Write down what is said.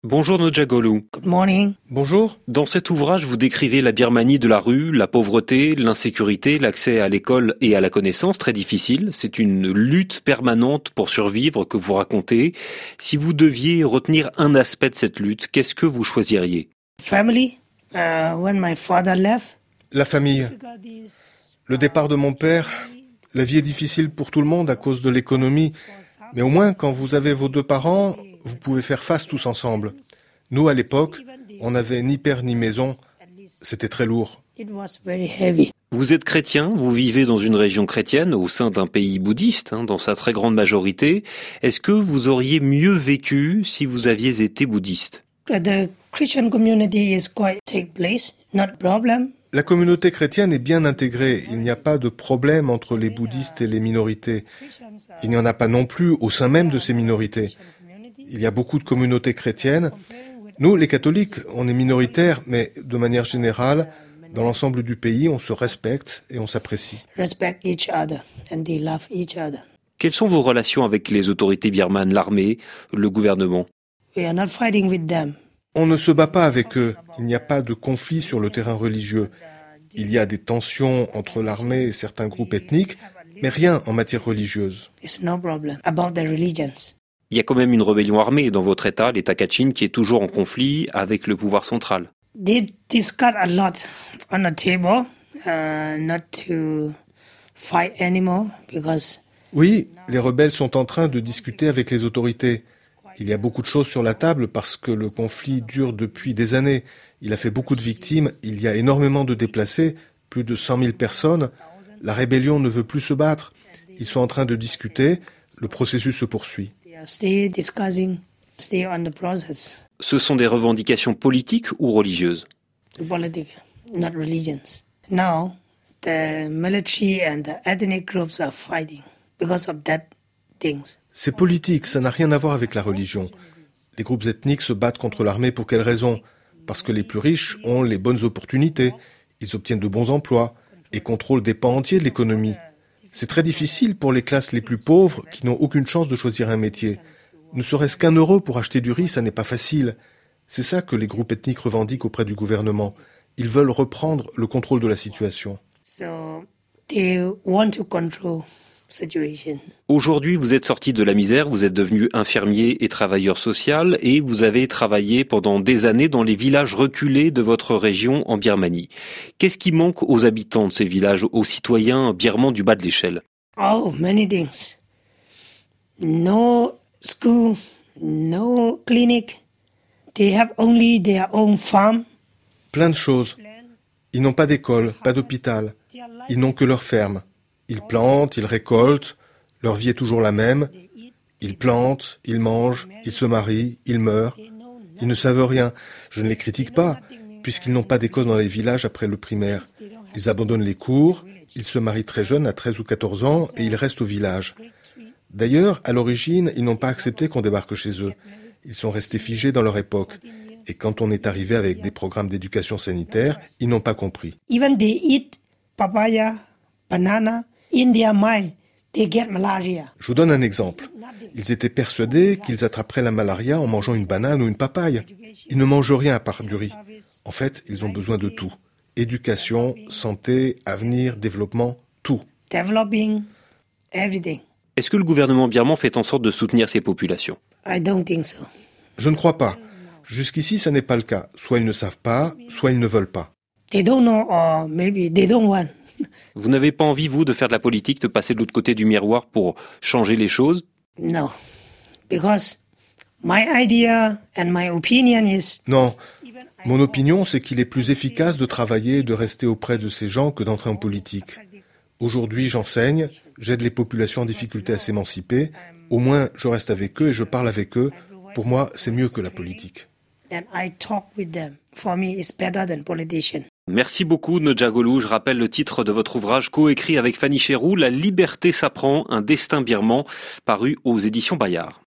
Bonjour Nojagolu. Good morning. Bonjour. Dans cet ouvrage, vous décrivez la Birmanie de la rue, la pauvreté, l'insécurité, l'accès à l'école et à la connaissance, très difficile. C'est une lutte permanente pour survivre que vous racontez. Si vous deviez retenir un aspect de cette lutte, qu'est-ce que vous choisiriez ? Family. When my father left. La famille. Le départ de mon père. La vie est difficile pour tout le monde à cause de l'économie. Mais au moins, quand vous avez vos deux parents, vous pouvez faire face tous ensemble. Nous, à l'époque, on n'avait ni père ni maison. C'était très lourd. It was very heavy. Vous êtes chrétien, vous vivez dans une région chrétienne au sein d'un pays bouddhiste, dans sa très grande majorité. Est-ce que vous auriez mieux vécu si vous aviez été bouddhiste ? The Christian community is quite take place, not problem. La communauté chrétienne est bien intégrée. Il n'y a pas de problème entre les bouddhistes et les minorités. Il n'y en a pas non plus au sein même de ces minorités. Il y a beaucoup de communautés chrétiennes. Nous, les catholiques, on est minoritaires, mais de manière générale, dans l'ensemble du pays, on se respecte et on s'apprécie. Respect each other and they love each other. Quelles sont vos relations avec les autorités birmanes, l'armée, le gouvernement ? We are not fighting with them. On ne se bat pas avec eux. Il n'y a pas de conflit sur le terrain religieux. Il y a des tensions entre l'armée et certains groupes ethniques, mais rien en matière religieuse. It's no problem about the religions. Il y a quand même une rébellion armée dans votre État, l'État Kachin, qui est toujours en conflit avec le pouvoir central. They discuss a lot on the table, not to fight anymore because Oui, les rebelles sont en train de discuter avec les autorités. Il y a beaucoup de choses sur la table parce que le conflit dure depuis des années. Il a fait beaucoup de victimes, il y a énormément de déplacés, plus de 100 000 personnes. La rébellion ne veut plus se battre. Ils sont en train de discuter, le processus se poursuit. they are still discussing, still on the process. Ce sont des revendications politiques ou religieuses ? Politics, not religions. Now, the military and the ethnic groups are fighting because of that things. C'est politique, ça n'a rien à voir avec la religion. Les groupes ethniques se battent contre l'armée pour quelles raisons ? Parce que les plus riches ont les bonnes opportunités, ils obtiennent de bons emplois et contrôlent des pans entiers de l'économie. C'est très difficile pour les classes les plus pauvres qui n'ont aucune chance de choisir un métier. Ne serait-ce qu'1 euro pour acheter du riz, ça n'est pas facile. C'est ça que les groupes ethniques revendiquent auprès du gouvernement. Ils veulent reprendre le contrôle de la situation. So they want to control situation. Aujourd'hui, vous êtes sorti de la misère, vous êtes devenu infirmier et travailleur social et vous avez travaillé pendant des années dans les villages reculés de votre région en Birmanie. Qu'est-ce qui manque aux habitants de ces villages, aux citoyens birmans du bas de l'échelle ? Oh, many things. No school, no clinic. They have only their own farm. Plein de choses. Ils n'ont pas d'école, pas d'hôpital. Ils n'ont que leur ferme. Ils plantent, ils récoltent. Leur vie est toujours la même. Ils plantent, ils mangent, ils se marient, ils meurent. Ils ne savent rien. Je ne les critique pas, puisqu'ils n'ont pas d'école dans les villages après le primaire. Ils abandonnent les cours, ils se marient très jeunes, à 13 ou 14 ans, et ils restent au village. D'ailleurs, à l'origine, ils n'ont pas accepté qu'on débarque chez eux. Ils sont restés figés dans leur époque. Et quand on est arrivé avec des programmes d'éducation sanitaire, ils n'ont pas compris. Even they eat papaya, banana. In their mind, they get malaria. Je vous donne un exemple. Ils étaient persuadés qu'ils attraperaient la malaria en mangeant une banane ou une papaye. Ils ne mangent rien à part du riz. En fait, ils ont besoin de tout. Éducation, santé, avenir, développement, tout. Developing everything. Est-ce que le gouvernement birman fait en sorte de soutenir ces populations ? I don't think so. Je ne crois pas. Jusqu'ici, ça n'est pas le cas. Soit ils ne savent pas, soit ils ne veulent pas. They don't know or maybe they don't want. Vous n'avez pas envie, vous, de faire de la politique, de passer de l'autre côté du miroir pour changer les choses ? No. Because my idea and my opinion is Non. Mon opinion, c'est qu'il est plus efficace de travailler et de rester auprès de ces gens que d'entrer en politique. Aujourd'hui, j'enseigne, j'aide les populations en difficulté à s'émanciper. Au moins, je reste avec eux et je parle avec eux. Pour moi, c'est mieux que la politique. that I talk with them. For me, it's better than politician. Merci beaucoup Nojagolu. Je rappelle le titre de votre ouvrage coécrit avec Fanny Cherroux, La liberté s'apprend, un destin birman, paru aux éditions Bayard.